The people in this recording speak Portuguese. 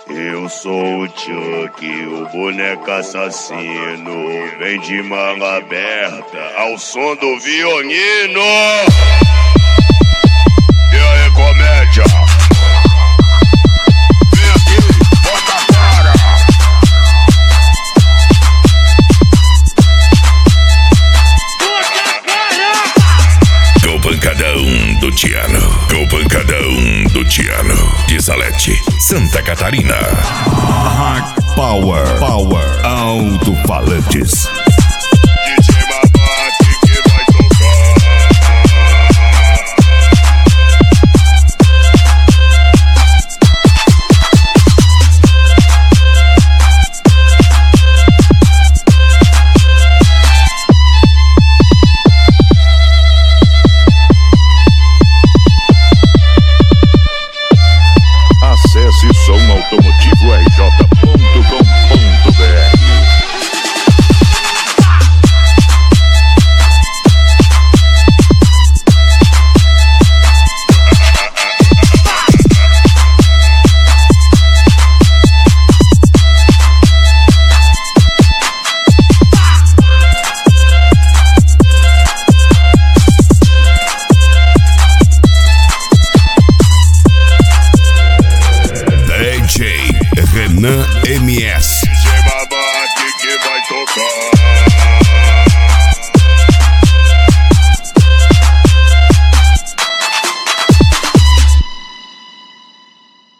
Eu sou o Chuck, o boneco assassino. Vem de manga aberta ao som do violino. E aí, comédia? Vem aqui, bota a cara. Com o pancadão do Tiano. Com o pancadão do Tiano. De Salete, Santa Catarina. Hard Power. Alto-falantes. DJ Mabate que vai tocar. Acesse Som Automotivo